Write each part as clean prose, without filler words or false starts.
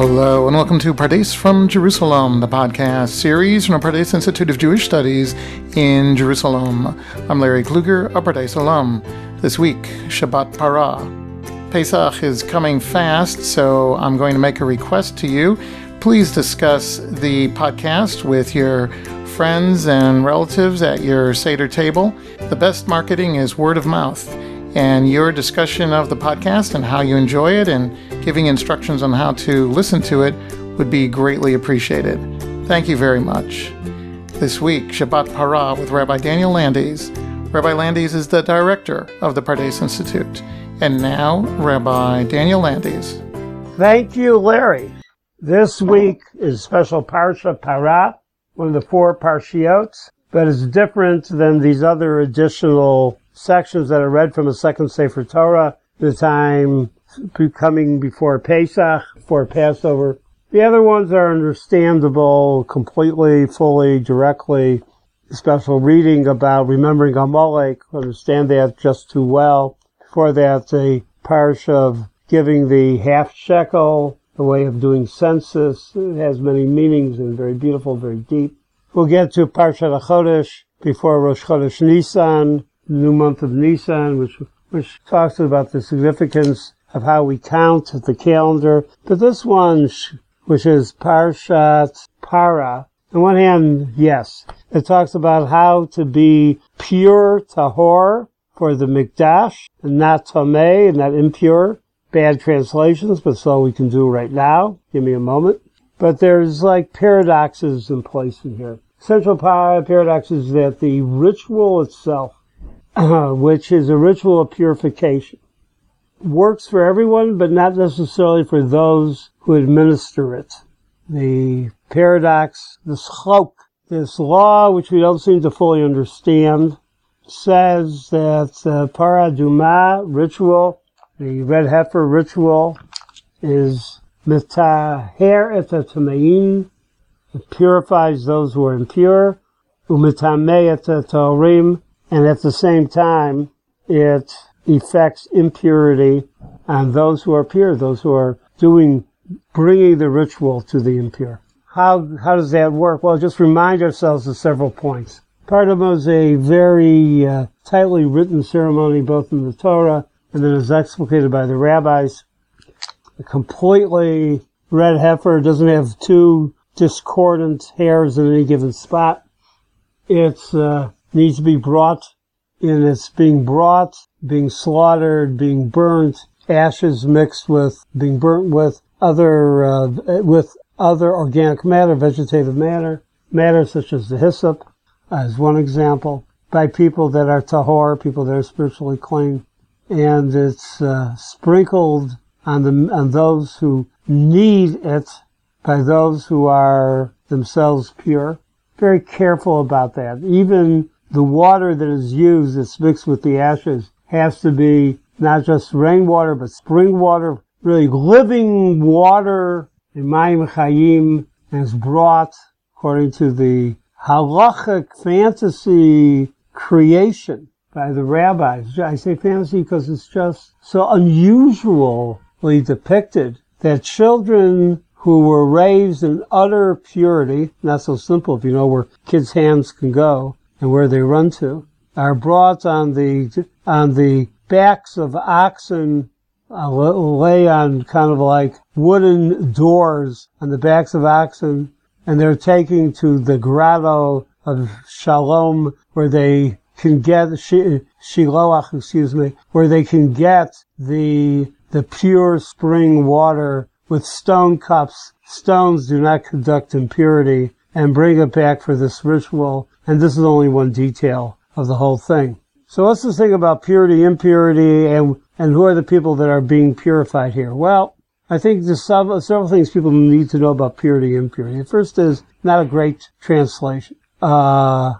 Hello and welcome to Pardes from Jerusalem, the podcast series from the Pardes Institute of Jewish Studies in Jerusalem. I'm Larry Kluger, a Pardes alum. This week, Shabbat Parah. Pesach is coming fast, so I'm going to make a request to you. Please discuss the podcast with your friends and relatives at your Seder table. The best marketing is word of mouth. And your discussion of the podcast and how you enjoy it and giving instructions on how to listen to it would be greatly appreciated. Thank you very much. This week, Shabbat Parah with Rabbi Daniel Landes. Rabbi Landes is the director of the Pardes Institute. And now, Rabbi Daniel Landes. Thank you, Larry. This week is special Parsha Parah, one of the 4 Parshiot, but it's different than these other additional sections that are read from a second Sefer Torah, the time coming before Pesach, before Passover. The other ones are understandable completely, fully, directly. Special reading about remembering Amalek, understand that just too well. Before that, a parsha of giving the half shekel, a way of doing census. It has many meanings and very beautiful, very deep. We'll get to Parshat HaChodesh before Rosh Chodesh Nisan, new month of Nisan, which talks about the significance of how we count the calendar. But this one, which is Parshat Parah, on one hand, yes, it talks about how to be pure, tahor, for the Mikdash, and not tameh, and not impure. Bad translations, but so we can do right now. Give me a moment. But there's like paradoxes in place in here. Central paradox is that the ritual itself, which is a ritual of purification, works for everyone, but not necessarily for those who administer it. The paradox, the schok, this law, which we don't seem to fully understand, says that Parah Adumah ritual, the red heifer ritual, is mitaher et hatamein, it purifies those who are impure, umitameh et hataorim, and at the same time, it effects impurity on those who are pure, those who are bringing the ritual to the impure. How does that work? Well, just remind ourselves of several points. Part of it was a very tightly written ceremony, both in the Torah and then is explicated by the rabbis. A completely red heifer doesn't have 2 discordant hairs in any given spot. It's needs to be brought in. It's being brought, being slaughtered, being burnt, ashes mixed with, being burnt with other organic matter, vegetative matter such as the hyssop, as one example, by people that are tahor, people that are spiritually clean. And it's sprinkled on those who need it by those who are themselves pure. Very careful about that. Even the water that is used that's mixed with the ashes has to be not just rainwater, but spring water, really living water, Mayim Chayim, and is brought according to the halachic fantasy creation by the rabbis. I say fantasy because it's just so unusually depicted that children who were raised in utter purity, not so simple if you know where kids' hands can go and where they run to, are brought on the backs of oxen, lay on kind of like wooden doors on the backs of oxen, and they're taken to the grotto of Shalom, where they can get Shiloach, where they can get the pure spring water with stone cups. Stones do not conduct impurity, and bring it back for this ritual. And this is only one detail of the whole thing. So let's just think about purity, impurity, and who are the people that are being purified here? Well, I think there's several things people need to know about purity and impurity. The first is not a great translation. The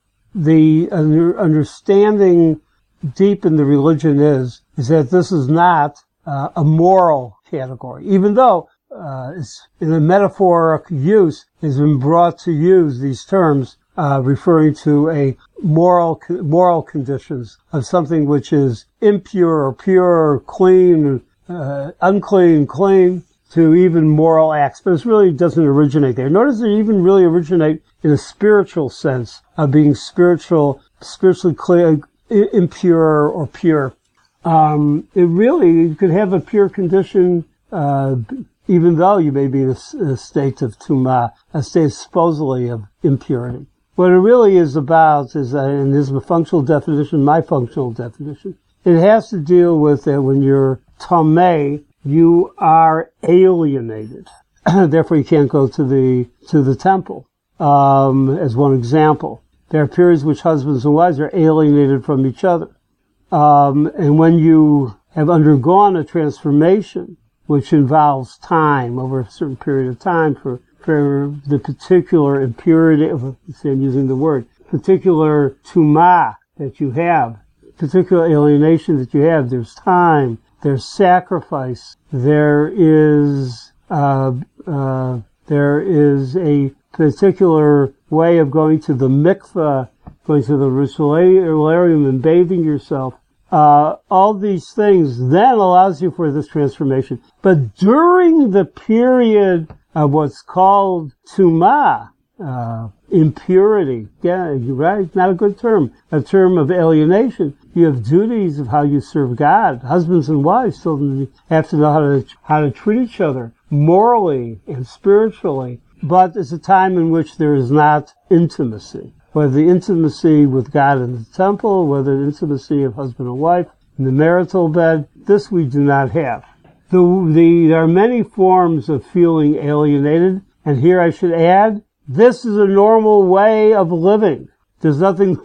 understanding deep in the religion is that this is not a moral category, even though it's in a metaphoric use has been brought to use these terms referring to a moral conditions of something which is impure or pure or clean, unclean, clean. to even moral acts, but it really doesn't originate there. Nor does it even really originate in a spiritual sense of being spiritually clear, impure or pure. You could have a pure condition, even though you may be in a state of tumah, a state supposedly of impurity. What it really is about is, and this is a functional definition, my functional definition, it has to deal with that when you're tameh, you are alienated. Therefore, you can't go to the temple. As one example, there are periods which husbands and wives are alienated from each other. And when you have undergone a transformation, which involves time over a certain period of time for the particular impurity, I'm using the word, particular tumah that you have, particular alienation that you have, there's time, there's sacrifice, there is a particular way of going to the mikveh, going to the ritualarium and bathing yourself. All these things then allows you for this transformation. But during the period of what's called tumah, impurity, yeah, you're right, not a good term, a term of alienation. You have duties of how you serve God. Husbands and wives still have to know how to treat each other morally and spiritually. But it's a time in which there is not intimacy. Whether the intimacy with God in the temple, whether the intimacy of husband and wife in the marital bed, this we do not have. There are many forms of feeling alienated, and here I should add, this is a normal way of living. There's nothing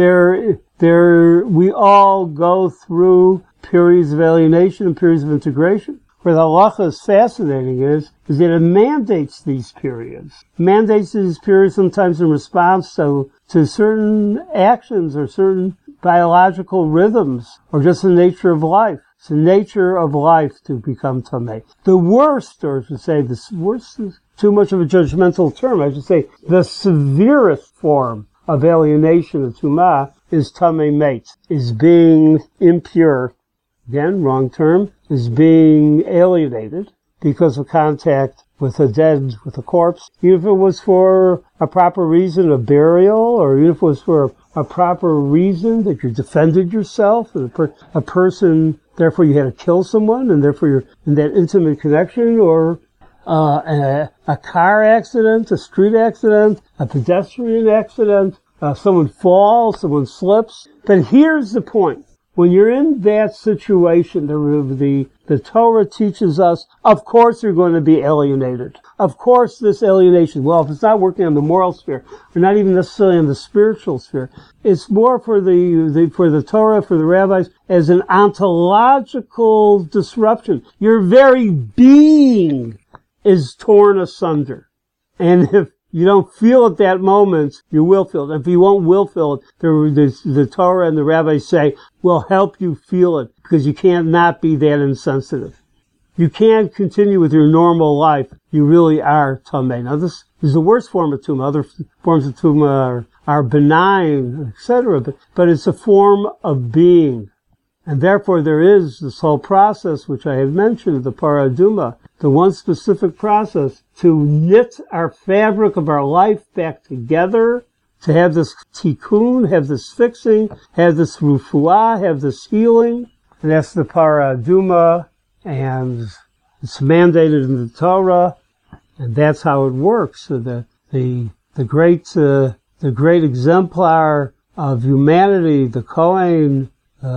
we all go through periods of alienation and periods of integration. Where the halacha is fascinating is that it mandates these periods. Mandates these periods sometimes in response to certain actions or certain biological rhythms or just the nature of life. It's the nature of life to become tameh. The worst, or I should say the worst is too much of a judgmental term, I should say the severest form of alienation of tumah is tameh mate, is being impure. Again, wrong term, is being alienated because of contact with a corpse, even if it was for a proper reason of burial, or even if it was for a proper reason that you defended yourself, and a person, therefore you had to kill someone, and therefore you're in that intimate connection, or a car accident, a street accident, a pedestrian accident, someone falls, someone slips. But here's the point. When you're in that situation, the Torah teaches us, of course you're going to be alienated. Of course this alienation, well, if it's not working on the moral sphere, or not even necessarily on the spiritual sphere, it's more for the Torah, for the rabbis, as an ontological disruption. Your very being is torn asunder. And if you don't feel at that moment, you will feel it. If you will feel it, the Torah and the rabbis say, will help you feel it, because you can't not be that insensitive. You can't continue with your normal life. You really are tameh. Now this is the worst form of tumah. Other forms of tumah are benign, etc. But it's a form of being. And therefore there is this whole process which I have mentioned, the paraduma, the one specific process to knit our fabric of our life back together, to have this tikkun, have this fixing, have this refuah, have this healing. And that's the paraduma, and it's mandated in the Torah, and that's how it works. So the great exemplar of humanity, the Kohen,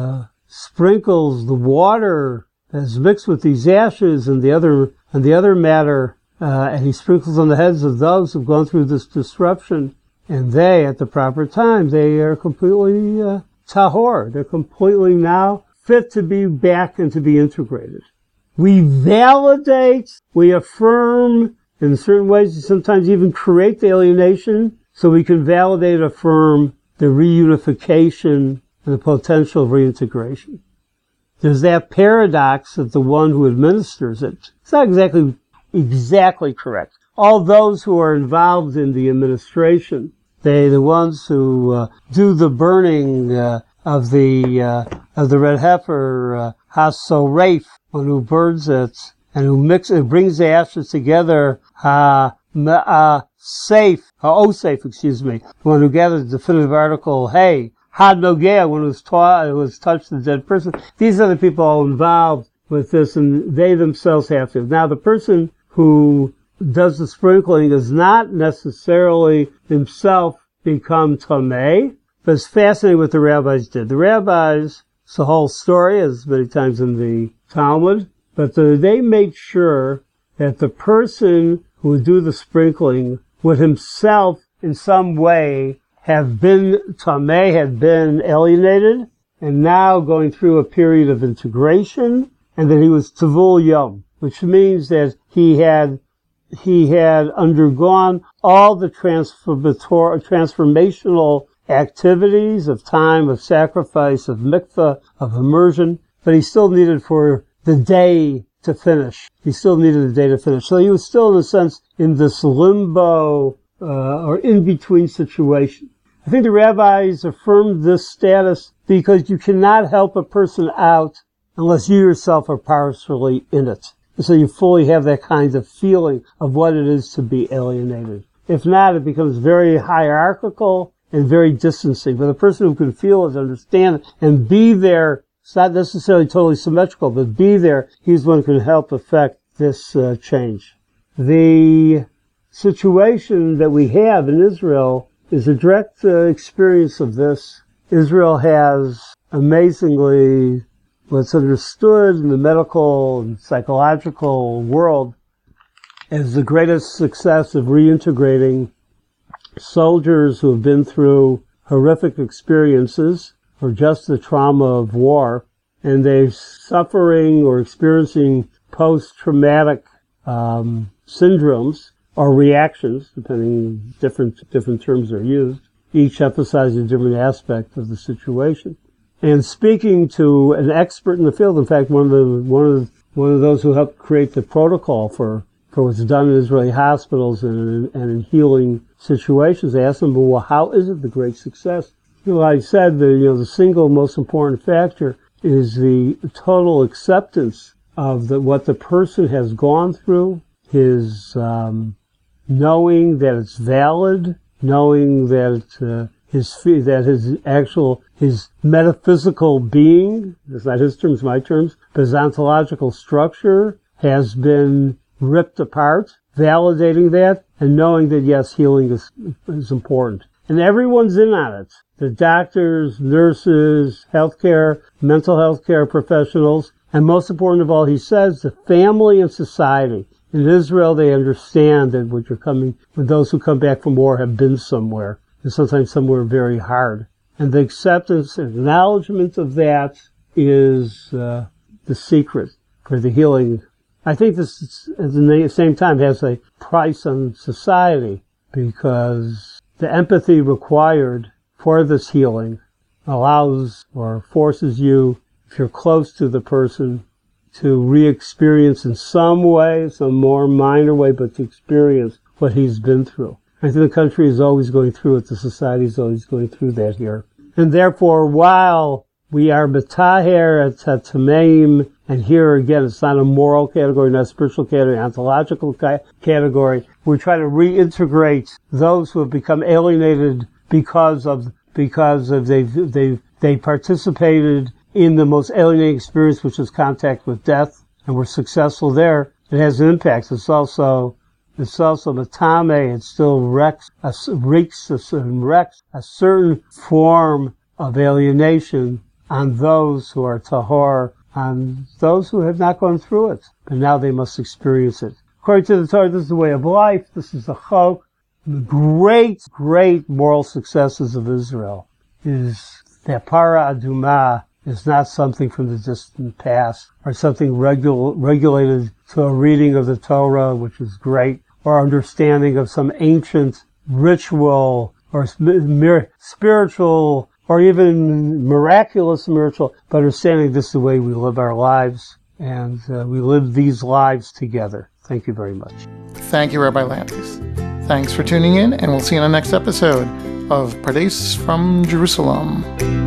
sprinkles the water that's mixed with these ashes and the other matter, and he sprinkles on the heads of those who've gone through this disruption, and they, at the proper time, they are completely tahor. They're completely now fit to be back and to be integrated. We validate, we affirm, in certain ways, sometimes even create the alienation, so we can validate, affirm the reunification and the potential of reintegration. There's that paradox that the one who administers it, it's not exactly correct. All those who are involved in the administration, the ones who do the burning of the red heifer, hasoreif, one who burns it, and who brings the ashes together, Osef, the one who gathered the definitive article, hey, Had Nogea, one who has touched the dead person. These are the people involved with this, and they themselves have to. Now, the person who does the sprinkling does not necessarily himself become Tameh, but it's fascinating what the rabbis did. The rabbis, it's the whole story, as many times in the Talmud, but they made sure that the person who would do the sprinkling would himself in some way have been Tameh, had been alienated, and now going through a period of integration, and that he was Tavul Yom, which means that he had undergone all the transformational activities of time, of sacrifice, of mikvah, of immersion, but he still needed for the day to finish. He still needed the day to finish. So he was still, in a sense, in this limbo, or in-between situation. I think the rabbis affirmed this status because you cannot help a person out unless you yourself are partially in it. And so you fully have that kind of feeling of what it is to be alienated. If not, it becomes very hierarchical and very distancing. But the person who can feel it, understand it, and be there, it's not necessarily totally symmetrical, but be there, he's one who can help affect this change. The situation that we have in Israel is a direct experience of this. Israel has amazingly what's understood in the medical and psychological world as the greatest success of reintegrating soldiers who have been through horrific experiences or just the trauma of war, and they're suffering or experiencing post-traumatic syndromes or reactions, depending different terms are used, each emphasizing a different aspect of the situation. And speaking to an expert in the field, in fact, one of those who helped create the protocol for what's done in Israeli hospitals and in healing situations, I asked him, well, how is it the great success? I said the single most important factor is the total acceptance of what the person has gone through, his knowing that it's valid, knowing that his metaphysical being, it's not his terms, my terms, but his ontological structure has been ripped apart, validating that, and knowing that yes, healing is important. And everyone's in on it. The doctors, nurses, healthcare, mental health care professionals, and most important of all, he says, the family and society. In Israel, they understand that when those who come back from war have been somewhere, and sometimes somewhere very hard. And the acceptance and acknowledgement of that is the secret for the healing. I think this, at the same time, has a price on society, because the empathy required for this healing allows or forces you, if you're close to the person, to re-experience in some way, some more minor way, but to experience what he's been through. I think the country is always going through it. The society is always going through that here. And therefore, while we are metaher at tameim, and here again, it's not a moral category, not a spiritual category, ontological category, we try to reintegrate those who have become alienated because they participated in the most alienating experience, which is contact with death, and were successful there. It has an impact. It's also matame. It still wreaks a certain form of alienation on those who are tahor, on those who have not gone through it, and now they must experience it. According to the Torah, this is the way of life. This is the chok. The great moral successes of Israel is that para aduma is not something from the distant past, or something regulated to a reading of the Torah, which is great, or understanding of some ancient ritual, or spiritual, or even miraculous miracle, but understanding this is the way we live our lives, and we live these lives together. Thank you very much. Thank you, Rabbi Lantis. Thanks for tuning in, and we'll see you in the next episode of Pardes from Jerusalem.